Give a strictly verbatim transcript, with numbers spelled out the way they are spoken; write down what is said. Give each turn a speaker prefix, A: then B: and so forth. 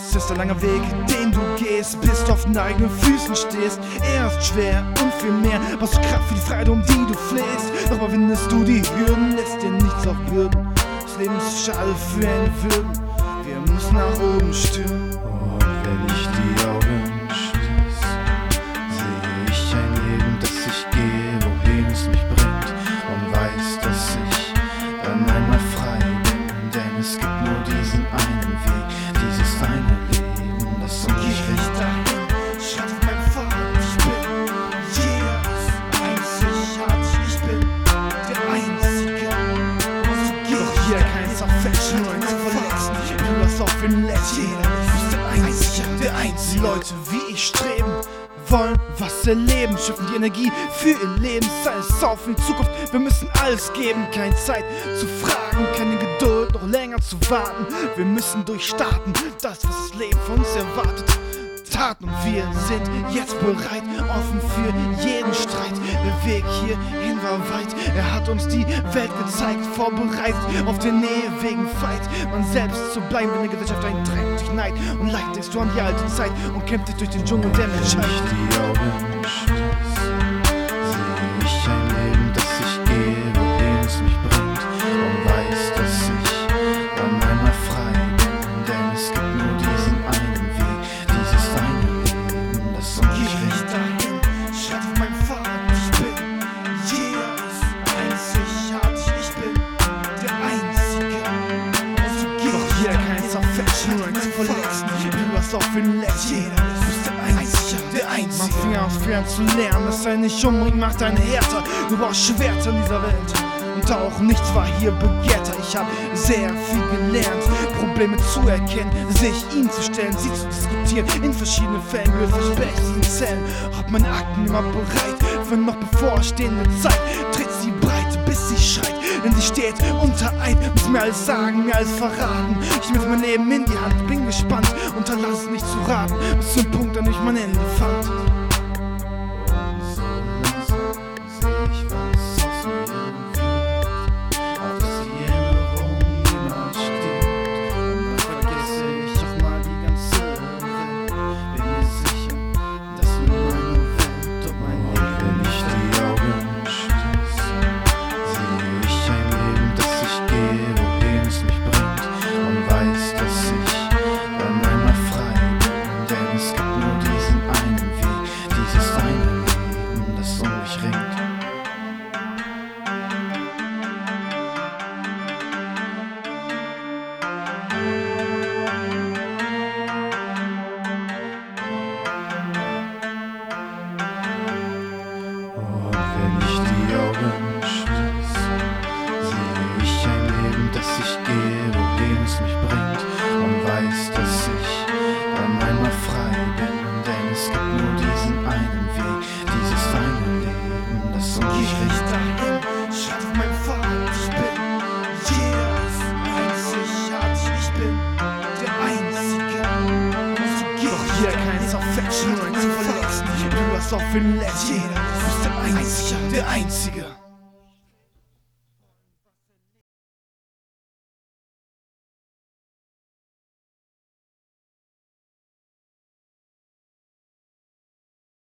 A: Es ist ein langer Weg, den du gehst, bis du auf deinen eigenen Füßen stehst. Er ist schwer und viel mehr, brauchst du Kraft für die Freiheit, um die du flehst. Doch überwindest du die Hürden, lässt dir nichts aufbürden. Das Leben ist schade für eine Würden, wir müssen nach oben stürmen.
B: Und wenn ich die Augen schließe, sehe ich ein Leben, das ich gehe, wohin es mich bringt, und weiß, dass ich dann einmal frei bin, denn es gibt nur diesen einen Weg, dieses feine Leben, das um mich
A: Geh nicht dahin, schreib auf meinem Fahrrad, ich bin jeder ist einzigartig, ich bin der Einzige. Doch hier kein zerfälschen, nur ein zu verletzen. Du hast auf den Letzten, jeder ist der Einzige, der Einzige. Leute wie ich streben, wollen was erleben, schiffen die Energie für ihr Leben, sei es auf in die Zukunft, wir müssen alles geben, keine Zeit zu fragen, keine Geduld, noch länger zu warten, wir müssen durchstarten, das was das Leben von uns erwartet. Taten und wir sind jetzt bereit, offen für jeden Streit. Der Weg hierhin war weit, er hat uns die Welt gezeigt, vorbereitet auf den ewigen Fight. Man selbst zu bleiben, wenn die Gesellschaft einen treibt durch Neid und Leid, denkst du an die alte Zeit und kämpft dich durch den Dschungel der Menschheit.
B: Wenn ich die Augen schließe, sehe ich ein Leben, das ich gehe, wohin es mich bringt, und weiß, dass ich dann einmal frei bin, denn es gibt nur diesen einen Weg, dieses feine Leben, das um mich
A: Geh
B: ringt.
A: nicht dahin, schreib auf meinem Fahrrad, ich bin jeder ist einzigartig, ich bin der Einzige. Doch hier kein zerfälschen, nur ein zu verletzen. Du hast auf den Letzten, jeder ist der Einzige, der Einzige. Man fing an, fern zu lernen, dass ein nicht umbringt, macht einen härter. Du brauchst Schwerter in dieser Welt. Und auch nichts war hier begehrter. Ich hab sehr viel gelernt, Probleme zu erkennen, sich ihnen zu stellen, sie zu diskutieren. In verschiedenen Fällen wir versprechen Zellen. Hab meine Akten immer bereit für noch bevorstehende Zeit. Tritt sie breit, bis sie schreit, denn sie steht unter Eid. Muss mir alles sagen, mir alles verraten. Ich nehme mein Leben in die Hand, bin gespannt, unterlass es nicht zu raten, bis zum Punkt, an dem ich mein Ende fand.
B: So langsam sehe ich, was aus mir wird, auf dass die Erinnerung niemals stirbt. Und dann vergesse ich auch mal die ganze Welt. Bin mir sicher, dass nur meine Welt und mein Leben. Wenn ich die Augen schließe, sehe ich ein Leben, das ich gehe, wohin es mich bringt, und weiß, dass ich dann einmal frei bin, denn es gibt nur diesen einen Weg, dieses feine Leben, das um mich ringt. Und wenn ich die Augen schließe, sehe ich ein Leben, das ich gehe, wohin es mich bringt, und weiß, dass ich dann einmal frei bin, denn es gibt nur diesen einen Weg, dieses feine Leben, das um
A: Geh
B: mich ringt.
A: nicht dahin, schreib auf meinem Fahrrad, ich bin jeder ist einzigartig, ich bin der Einzige. Doch hier kein zerfälschen, nur ein zu verletzen. Du hast auf den Letzten, jeder ist der Einzige, der Einzige.